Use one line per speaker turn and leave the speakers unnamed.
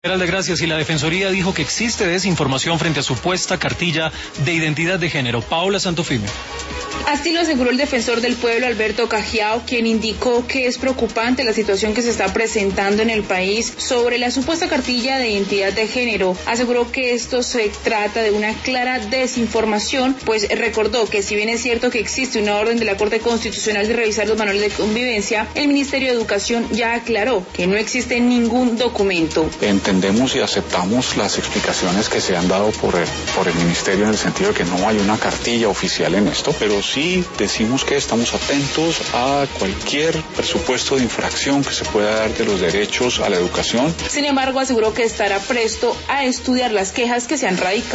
Geralda, gracias. Y la Defensoría dijo que existe desinformación frente a supuesta cartilla de identidad de género. Paola Santofimio.
Así lo aseguró el defensor del pueblo, Alberto Cajiao, quien indicó que es preocupante la situación que se está presentando en el país sobre la supuesta cartilla de identidad de género. Aseguró que esto se trata de una clara desinformación, pues recordó que si bien es cierto que existe una orden de la Corte Constitucional de revisar los manuales de convivencia, el Ministerio de Educación ya aclaró que no existe ningún documento.
Entendemos y aceptamos las explicaciones que se han dado por el Ministerio en el sentido de que no hay una cartilla oficial en esto, pero sí decimos que estamos atentos a cualquier presupuesto de infracción que se pueda dar de los derechos a la educación.
Sin embargo, aseguró que estará presto a estudiar las quejas que se han radicado.